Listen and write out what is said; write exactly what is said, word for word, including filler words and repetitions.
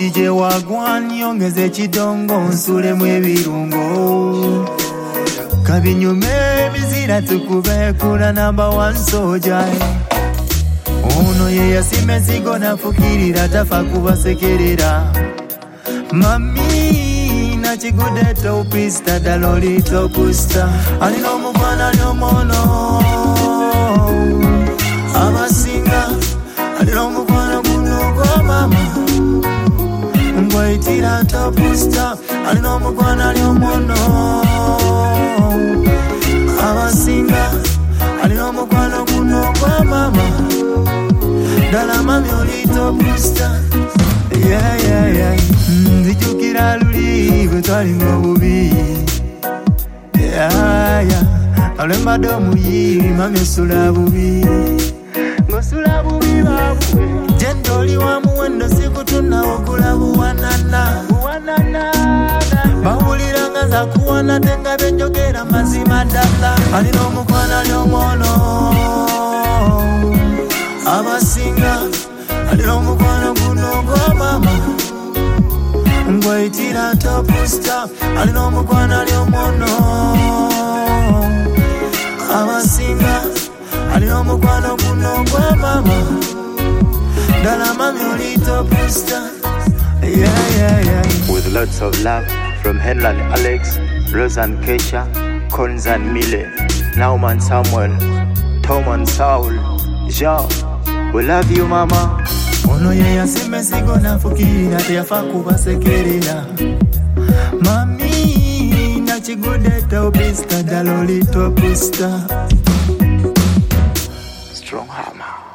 D J Wagwan yongeze chidongo nsule mwe birungo kabinyume mizira tukube kula number one soldier ono ye yasime zigo nafukirira tafa kubasekerera mami na chigude topista daloli topusta alino mukwana nyomono abasinga alino mukwana kuno kwa mama ngwaitira topusta alino mukwana nyomono abasinga alino mukwana kuno kwa mama dala mami olito pusta yeah yeah yeah ndijukira luli gutwali ngobubi yeah yeah alemba domu yi mami sula bubi ngosula bubi babu jendoli wa muwendo sikutuna okula buwanana buwanana bahulira ngaza kuwana tenga benjogera mazima dala alino mukwana lyomono abasinga alino mukwana kuno kwa mama ngwaitira topusta alino mukwana lyomono abasinga alino mukwana kuno kwa mama dala mami olito pusta yeah yeah yeah. With lots of love from Henlan Alex, Rose and Keisha, Collins and Mille, Nauman Samuel, Tom and Saul, Jean. We love you mama. Ono ye yasime sigo nafukira teyafa kubasekerera mami na chigude topista daloli topusta Strong hammer.